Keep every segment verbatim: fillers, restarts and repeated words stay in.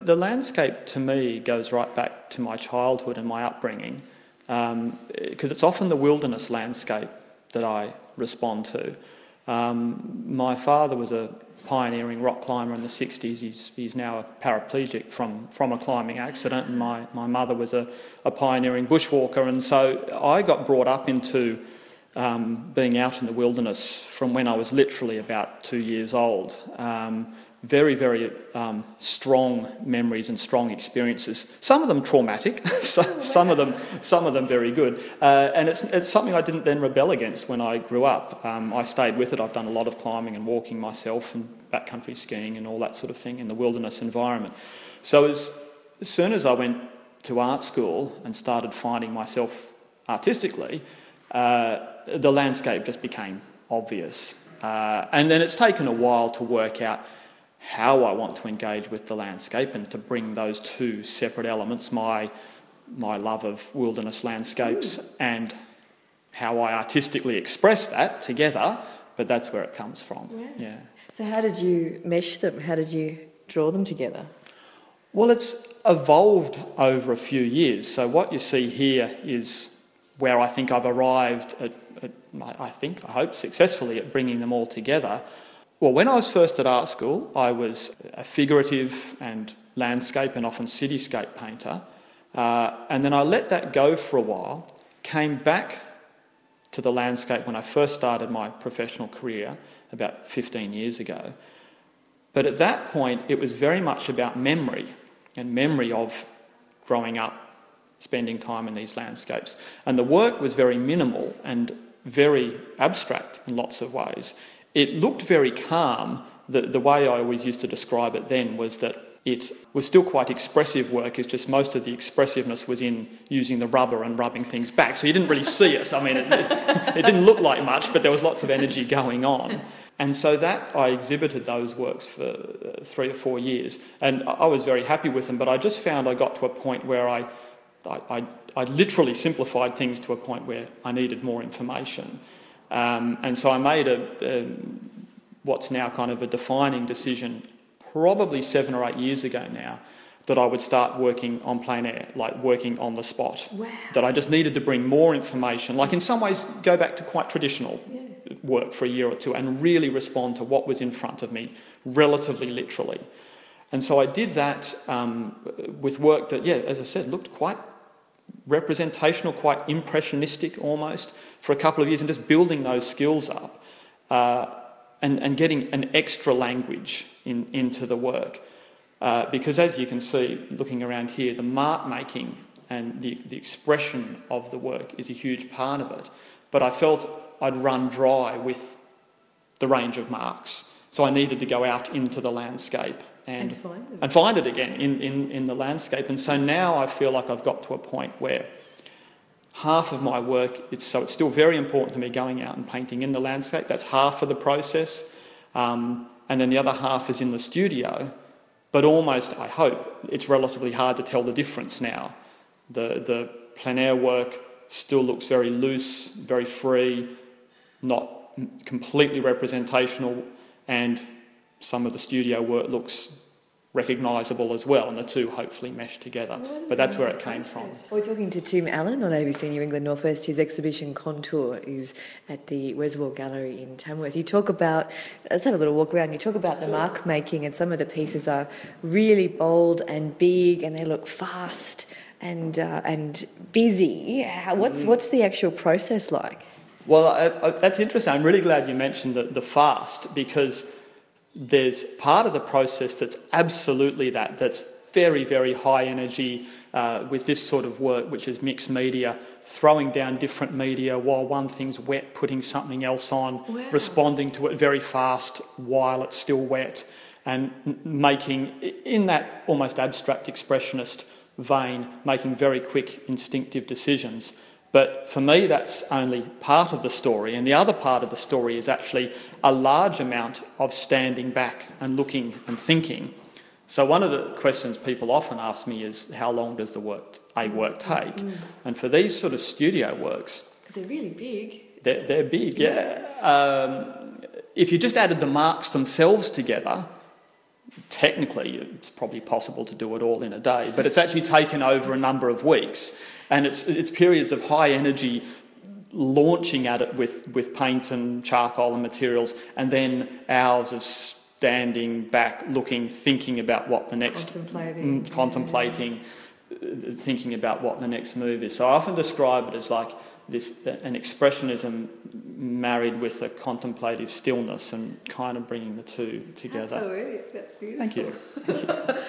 The landscape to me goes right back to my childhood and my upbringing, because um, it's often the wilderness landscape that I respond to. Um, my father was a pioneering rock climber in the sixties. He's, he's now a paraplegic from, from a climbing accident, and my, my mother was a, a pioneering bushwalker, and so I got brought up into um, being out in the wilderness from when I was literally about two years old. Um, very, very um, strong memories and strong experiences. Some of them traumatic, so, some of them, some of them very good. Uh, and it's it's something I didn't then rebel against when I grew up. Um, I stayed with it. I've done a lot of climbing and walking myself, and backcountry skiing and all that sort of thing in the wilderness environment. So as, as soon as I went to art school and started finding myself artistically, uh, the landscape just became obvious. Uh, and then it's taken a while to work out how I want to engage with the landscape and to bring those two separate elements, my my love of wilderness landscapes mm. and how I artistically express that together, but that's where it comes from. Yeah. yeah. So how did you mesh them? How did you draw them together? Well, it's evolved over a few years. So what you see here is where I think I've arrived at, at I think, I hope, successfully at bringing them all together. Well, when I was first at art school, I was a figurative and landscape and often cityscape painter. Uh, and then I let that go for a while, came back to the landscape when I first started my professional career about fifteen years ago. But at that point, it was very much about memory and memory of growing up, spending time in these landscapes. And the work was very minimal and very abstract in lots of ways. It looked very calm. The, the way I always used to describe it then was that it was still quite expressive work, it's just most of the expressiveness was in using the rubber and rubbing things back. So you didn't really see it. I mean, it, it, it didn't look like much, but there was lots of energy going on. And so that, I exhibited those works for uh, three or four years. And I was very happy with them, but I just found I got to a point where I, I, I, I literally simplified things to a point where I needed more information. Um, and so I made a, a what's now kind of a defining decision, probably seven or eight years ago now, that I would start working on plein air, like working on the spot. Wow. That I just needed to bring more information, like in some ways go back to quite traditional yeah. work for a year or two and really respond to what was in front of me, relatively literally. And so I did that um, with work that, yeah, as I said, looked quite representational, quite impressionistic almost, for a couple of years, and just building those skills up uh, and, and getting an extra language in, into the work. Uh, because as you can see, looking around here, the mark making and the, the expression of the work is a huge part of it. But I felt I'd run dry with the range of marks. So I needed to go out into the landscape and, and, find, it. and find it again in, in, in the landscape. And so now I feel like I've got to a point where half of my work, it's, so it's still very important to me going out and painting in the landscape. That's half of the process. Um, and then the other half is in the studio. But almost, I hope, it's relatively hard to tell the difference now. The, the plein air work still looks very loose, very free, not completely representational, and some of the studio work looks recognisable as well, and the two hopefully mesh together. But that's where it came from. We're talking to Tim Allen on A B C New England North West. His exhibition Contour is at the Reservoir Gallery in Tamworth. You talk about, let's have a little walk around, you talk about the mark making, and some of the pieces are really bold and big and they look fast and uh, and busy. How, what's, what's the actual process like? Well, I, I, that's interesting. I'm really glad you mentioned the, the fast, because there's part of the process that's absolutely that, that's very, very high energy uh, with this sort of work, which is mixed media, throwing down different media while one thing's wet, putting something else on, wow. responding to it very fast while it's still wet, and making, in that almost abstract expressionist vein, making very quick instinctive decisions. But for me, that's only part of the story. And the other part of the story is actually a large amount of standing back and looking and thinking. So one of the questions people often ask me is, how long does the work, a work take? Mm. And for these sort of studio works... Because they're really big. They're, they're big, yeah. Um, if you just added the marks themselves together, technically it's probably possible to do it all in a day, but it's actually taken over a number of weeks, and it's it's periods of high energy launching at it with, with paint and charcoal and materials, and then hours of standing back, looking, thinking about what the next... Contemplating. Mm, contemplating, uh, thinking about what the next move is. So I often describe it as like this, an expressionism married with a contemplative stillness and kind of bringing the two together. Absolutely, that's beautiful. Thank you. Thank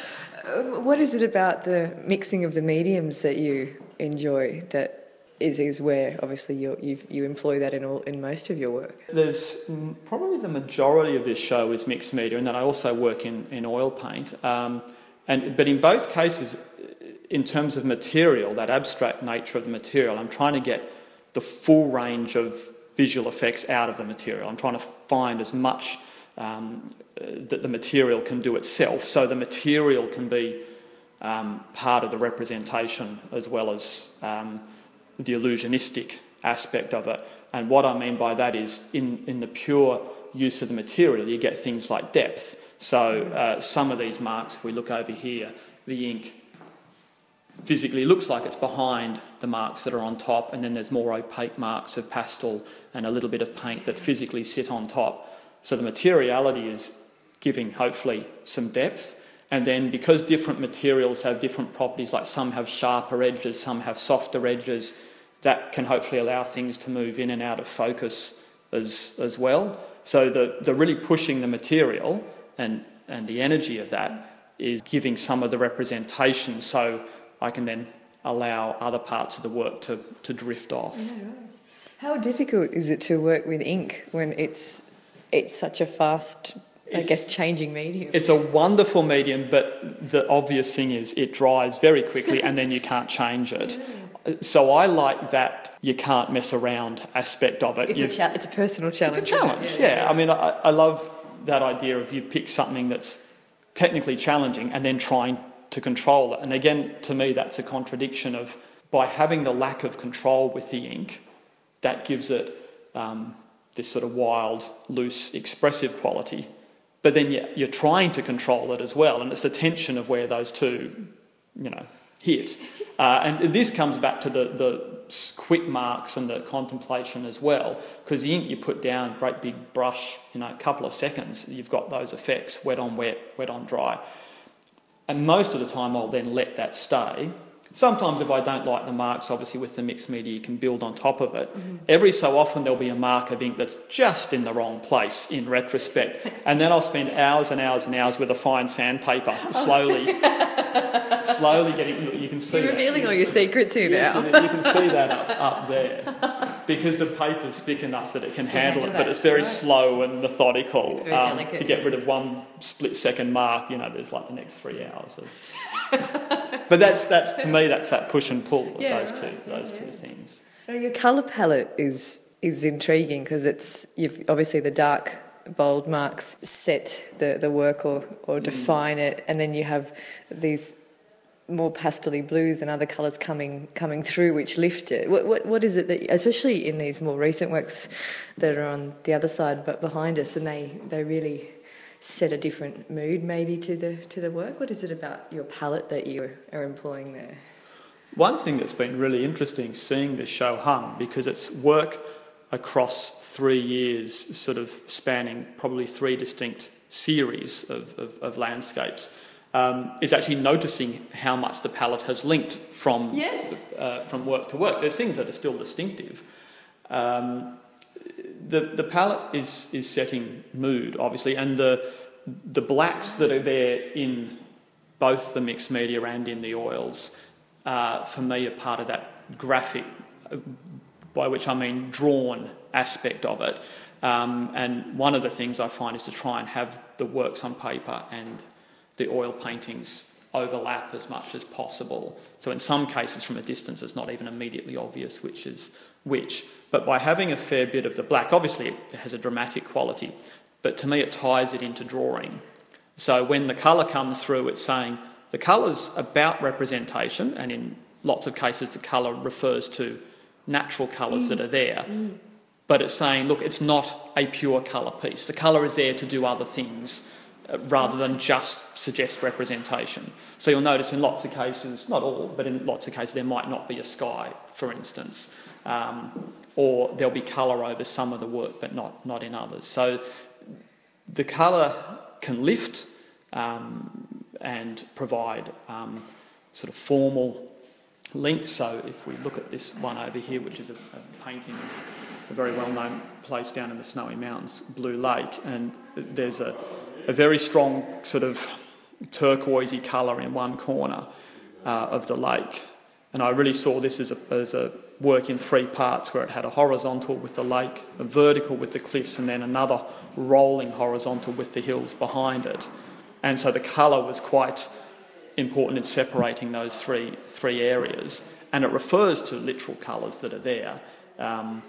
you. What is it about the mixing of the mediums that you enjoy that is is where obviously you you you employ that in all in most of your work? There's mm, probably the majority of this show is mixed media, and then I also work in, in oil paint. Um, and but in both cases, in terms of material, that abstract nature of the material, I'm trying to get the full range of visual effects out of the material. I'm trying to find as much um, uh, that the material can do itself, so the material can be um, part of the representation as well as um, the illusionistic aspect of it. And what I mean by that is in, in the pure use of the material, you get things like depth. So uh, some of these marks, if we look over here, the ink physically looks like it's behind the marks that are on top, and then there's more opaque marks of pastel and a little bit of paint that physically sit on top. So the materiality is giving, hopefully, some depth. And then because different materials have different properties, like some have sharper edges, some have softer edges, that can hopefully allow things to move in and out of focus as, as well. So the, the really pushing the material and, and the energy of that is giving some of the representation, so I can then allow other parts of the work to, to drift off. Yeah, right. How difficult is it to work with ink when it's it's such a fast, I It's- guess, changing medium? It's a wonderful medium, but the obvious thing is it dries very quickly and then you can't change it. So I like that you can't mess around aspect of it. It's, You've- a, cha- it's a personal challenge. It's a challenge, isn't it? yeah. I mean, I, I love that idea of you pick something that's technically challenging and then trying to control it. And again, to me, that's a contradiction of, by having the lack of control with the ink, that gives it um, this sort of wild, loose, expressive quality. But then you're, you're trying to control it as well, and it's the tension of where those two, you know, hit. Uh, and this comes back to the, the quick marks and the contemplation as well, because the ink you put down, great big brush, you know, a couple of seconds, you've got those effects, wet on wet, wet on dry. And most of the time I'll then let that stay. Sometimes if I don't like the marks, obviously with the mixed media you can build on top of it. Mm-hmm. Every so often there'll be a mark of ink that's just in the wrong place in retrospect, and then I'll spend hours and hours and hours with a fine sandpaper, slowly, slowly getting. You can see. You're that. revealing You all can your see- secrets here yeah, now. so that you can see that up, up there, because the paper's thick enough that it can handle it, handle but that, it's very right. slow and methodical. Very um, delicate, to get yeah. rid of one split second mark, you know, there's like the next three hours of. But that's that's to me that's that push and pull of Yeah, those right. two Yeah, those yeah. two things. Now, your colour palette is is intriguing because it's you've obviously the dark bold marks set the, the work or, or define it, and then you have these more pastel-y blues and other colours coming coming through which lift it. What what what is it that, especially in these more recent works that are on the other side but behind us, and they, they really set a different mood maybe to the to the work? What is it about your palette that you are employing there? One thing that's been really interesting seeing this show hung, because it's work across three years, sort of spanning probably three distinct series of, of, of landscapes, um, is actually noticing how much the palette has linked from Yes. uh, from work to work. There's things that are still distinctive. Um, the the palette is is setting mood, obviously, and the the blacks that are there in both the mixed media and in the oils, uh, for me, are part of that graphic, uh, by which I mean drawn aspect of it. Um, and one of the things I find is to try and have the works on paper and the oil paintings overlap as much as possible. So in some cases from a distance it's not even immediately obvious which is which. But by having a fair bit of the black, obviously it has a dramatic quality, but to me it ties it into drawing. So when the colour comes through, it's saying the colour's about representation, and in lots of cases the colour refers to natural colours mm. that are there. Mm. But it's saying, look, it's not a pure colour piece. The colour is there to do other things. rather than just suggest representation. So you'll notice in lots of cases, not all, but in lots of cases there might not be a sky, for instance, um, or there'll be colour over some of the work but not, not in others. So the colour can lift um, and provide um, sort of formal links. So if we look at this one over here, which is a, a painting of a very well-known place down in the Snowy Mountains, Blue Lake, and there's a, a very strong sort of turquoisey colour in one corner uh, of the lake. And I really saw this as a, as a work in three parts, where it had a horizontal with the lake, a vertical with the cliffs, and then another rolling horizontal with the hills behind it. And so the colour was quite important in separating those three three areas, and it refers to literal colours that are there, um,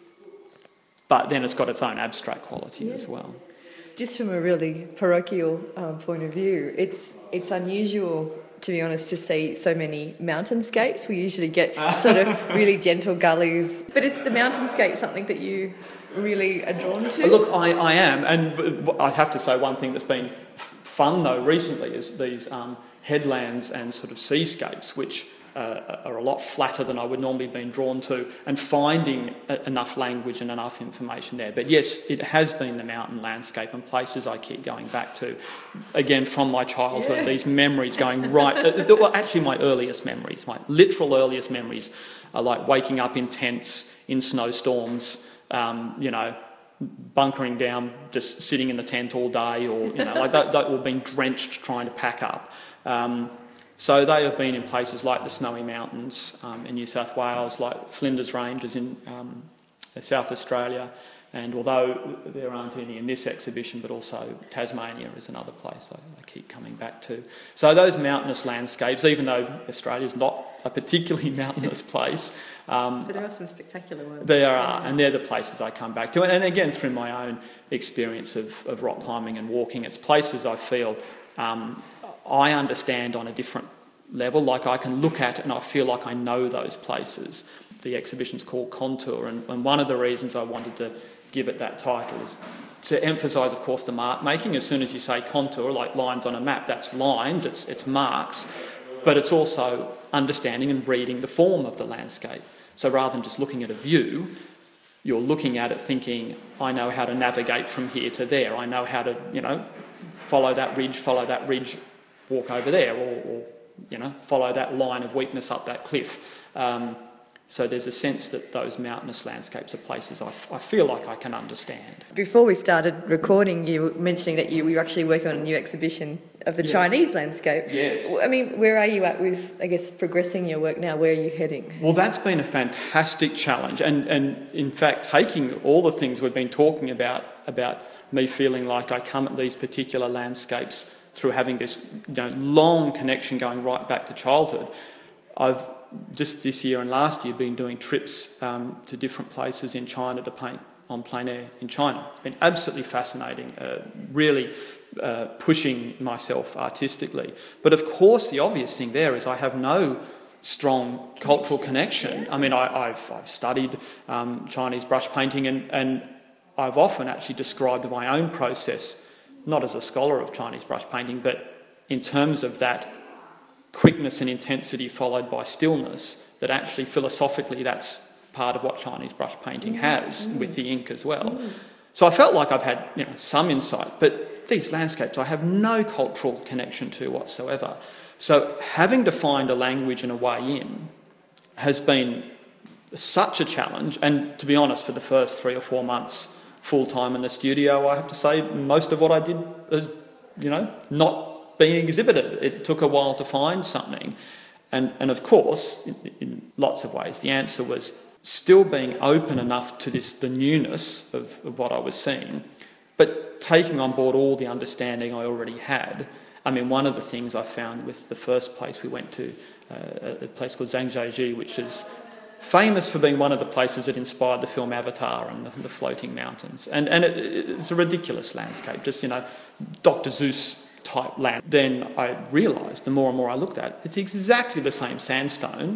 but then it's got its own abstract quality yeah. as well. Just from a really parochial um, point of view, it's it's unusual, to be honest, to see so many mountainscapes. We usually get sort of really gentle gullies, but is the mountainscape something that you really are drawn to? Look, I, I am, and I have to say one thing that's been fun though recently is these um, headlands and sort of seascapes, which uh, are a lot flatter than I would normally have been drawn to, and finding a, enough language and enough information there. But yes, it has been the mountain landscape and places I keep going back to, again from my childhood, yeah. these memories going right, uh, well actually my earliest memories, my literal earliest memories are like waking up in tents in snowstorms, um, you know, bunkering down, just sitting in the tent all day, or you know, like that, that or being drenched trying to pack up. Um, so they have been in places like the Snowy Mountains um, in New South Wales, like Flinders Ranges in um, South Australia, and although there aren't any in this exhibition, but also Tasmania is another place I, I keep coming back to. So those mountainous landscapes, even though Australia's not a particularly mountainous place, um, but there are some spectacular ones. There are, and they're the places I come back to. And, and again, through my own experience of, of rock climbing and walking, it's places I feel um, I understand on a different level. Like I can look at and I feel like I know those places. The exhibition's called Contour, and, and one of the reasons I wanted to give it that title is to emphasise, of course, the mark making. As soon as you say contour, like lines on a map, that's lines, it's, it's marks, but it's also understanding and reading the form of the landscape. So rather than just looking at a view, you're looking at it thinking, I know how to navigate from here to there. I know how to, you know, follow that ridge, follow that ridge, walk over there, or, or you know, follow that line of weakness up that cliff. Um, so there's a sense that those mountainous landscapes are places I, f- I feel like I can understand. Before we started recording, you were mentioning that you were actually working on a new exhibition of the yes. Chinese landscape. Yes. I mean, where are you at with, I guess, progressing your work now? Where are you heading? Well, that's been a fantastic challenge. And, and in fact, taking all the things we've been talking about, about me feeling like I come at these particular landscapes through having this you know, long connection going right back to childhood, I've just this year and last year been doing trips um, to different places in China to paint on plein air in China. It's been absolutely fascinating, uh, really uh, pushing myself artistically. But of course the obvious thing there is I have no strong cultural connection. I mean, I, I've, I've studied um, Chinese brush painting and, and I've often actually described my own process, not as a scholar of Chinese brush painting, but in terms of that quickness and intensity followed by stillness, that actually philosophically that's part of what Chinese brush painting has mm. with the ink as well. Mm. So I felt like I've had you know, some insight, but these landscapes I have no cultural connection to whatsoever. So having to find a language and a way in has been such a challenge, and to be honest, for the first three or four months full-time in the studio, I have to say most of what I did was, you know, not being exhibited. It took a while to find something. And, and of course, in, in lots of ways, the answer was still being open enough to this, the newness of, of what I was seeing, but taking on board all the understanding I already had. I mean, one of the things I found with the first place we went to, uh, a place called Zhangjiajie, which is famous for being one of the places that inspired the film Avatar and the, the floating mountains. And, and it, it's a ridiculous landscape, just, you know, Doctor Seuss type land. Then I realised, the more and more I looked at it, it's exactly the same sandstone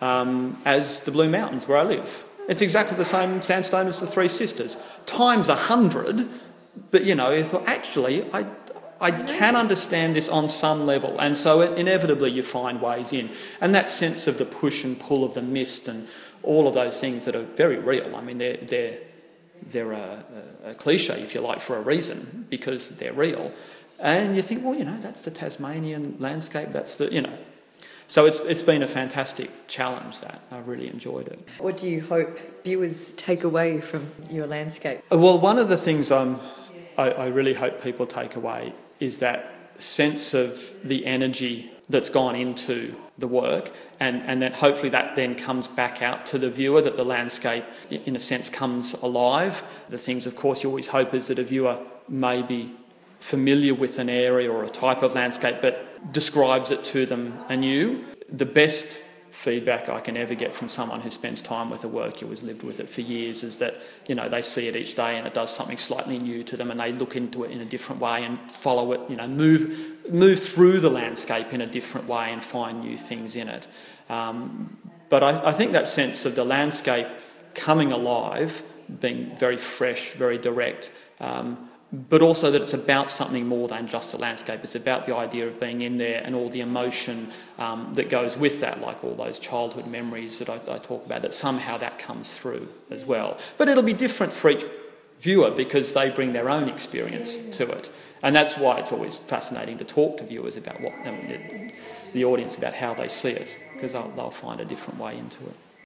um, as the Blue Mountains where I live. It's exactly the same sandstone as the Three Sisters, times a hundred. But, you know, I thought, actually, I, I can understand this on some level, and so it, inevitably you find ways in. And that sense of the push and pull of the mist and all of those things that are very real. I mean, they're, they're, they're a, a cliche, if you like, for a reason, because they're real. And you think, well, you know, that's the Tasmanian landscape, that's the, you know. So it's it's been a fantastic challenge, that. I really enjoyed it. What do you hope viewers take away from your landscape? Well, one of the things I'm, I, I really hope people take away is that sense of the energy that's gone into the work, and, and that hopefully that then comes back out to the viewer, that the landscape, in a sense, comes alive. The things, of course, you always hope is that a viewer may be familiar with an area or a type of landscape, but describes it to them anew. The best feedback I can ever get from someone who spends time with the work, who has lived with it for years, is that, you know, they see it each day and it does something slightly new to them, and they look into it in a different way and follow it, you know, move move through the landscape in a different way and find new things in it. Um, but I, I think that sense of the landscape coming alive, being very fresh, very direct, um, but also that it's about something more than just the landscape. It's about the idea of being in there and all the emotion um, that goes with that, like all those childhood memories that I, I talk about, that somehow that comes through as well. But it'll be different for each viewer because they bring their own experience to it. And that's why it's always fascinating to talk to viewers about what, um, the, the audience, about how they see it, because they'll, they'll find a different way into it.